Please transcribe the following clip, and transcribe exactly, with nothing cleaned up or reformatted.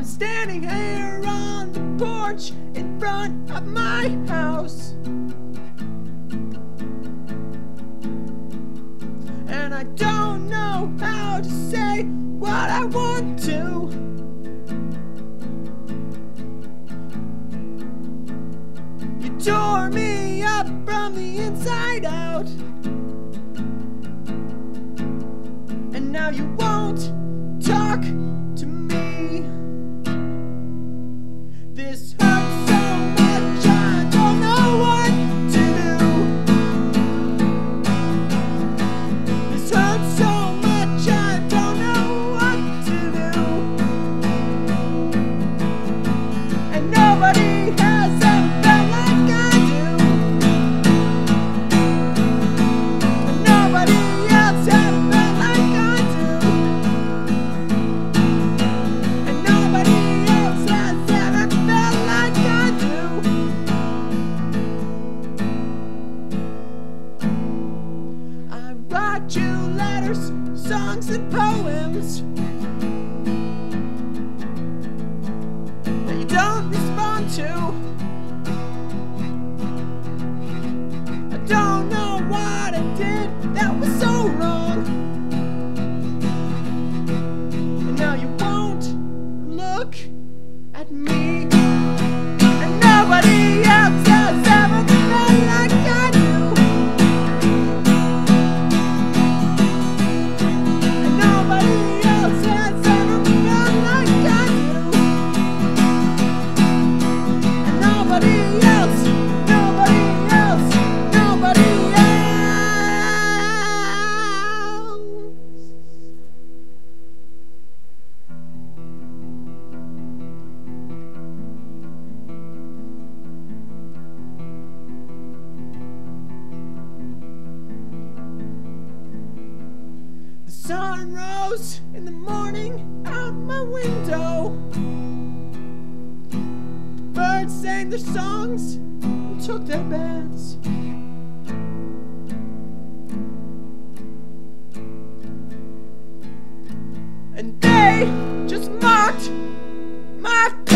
standing here on the porch in front of my house, and I don't know how to say what I want to. You tore me up from the inside out, and now you won't talk to me. This hurts so much, I don't know what to do. This hurts so much, I don't know what to do. And nobody has ever felt like I do. And nobody else has felt like I do. And nobody else has ever felt like I do. I write you letters, songs and poems that you don't respond to. I don't know what I did that was so wrong, and now you won't look at me. And nobody else has ever felt like I do. And nobody else has ever felt like I do. And nobody else, nobody else, nobody else. The sun rose in the morning out my window. The birds sang their songs and took their baths. And they just mocked my